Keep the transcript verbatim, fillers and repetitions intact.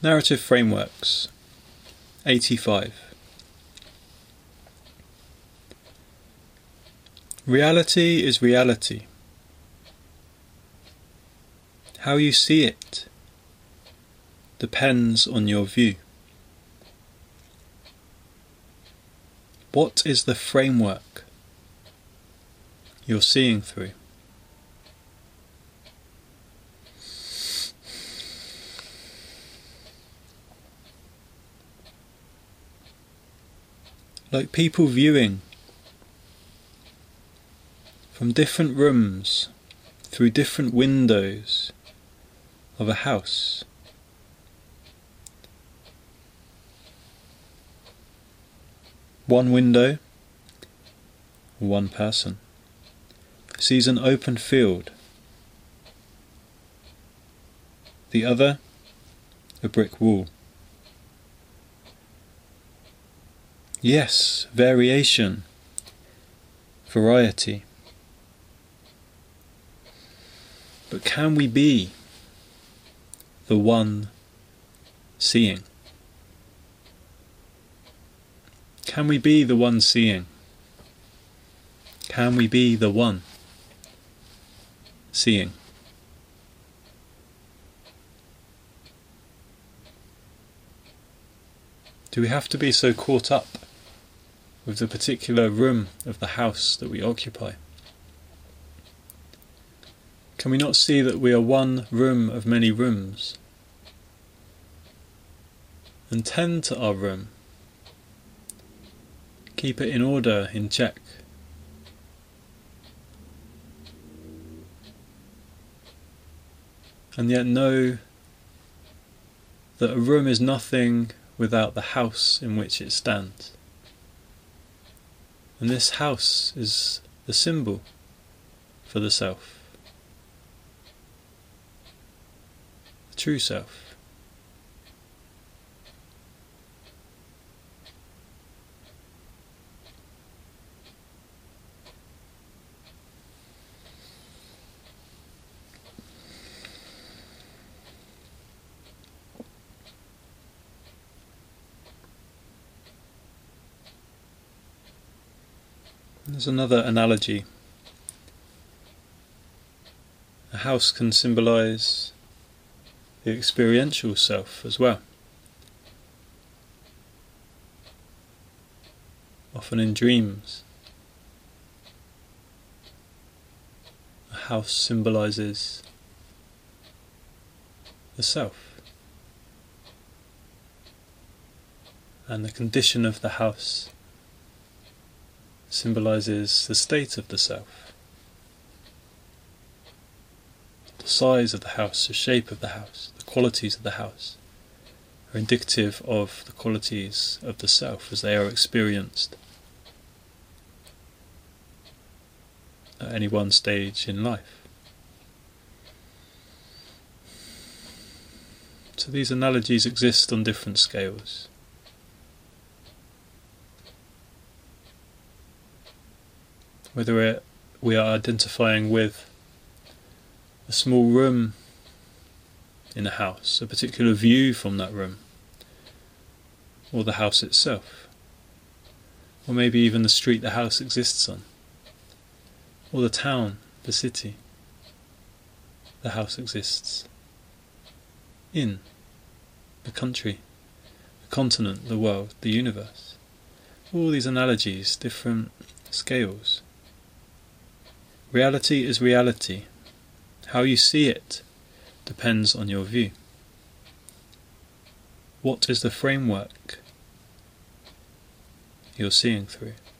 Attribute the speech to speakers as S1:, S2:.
S1: Narrative Frameworks, eighty-five. Reality is reality. How you see it depends on your view. What is the framework you're seeing through? Like people viewing from different rooms through different windows of a house. One window, one person, sees an open field. The other, a brick wall. Yes, variation, variety. But can we be the one seeing? Can we be the one seeing? Can we be the one seeing? Do we have to be so caught up with the particular room of the house that we occupy? Can we not see that we are one room of many rooms, and tend to our room, keep it in order, in check? And yet know that a room is nothing without the house in which it stands. And this house is the symbol for the self, the true self. There's another analogy. A house can symbolise the experiential self as well. Often in dreams, a house symbolises the self, and the condition of the house symbolises the state of the self. The size of the house, the shape of the house, the qualities of the house are indicative of the qualities of the self as they are experienced at any one stage in life. So these analogies exist on different scales. Whether we're, we are identifying with a small room in a house, a particular view from that room, or the house itself, or maybe even the street the house exists on, or the town, the city the house exists in, the country, the continent, the world, the universe. All these analogies, different scales. Reality is reality. How you see it depends on your view. What is the framework you're seeing through?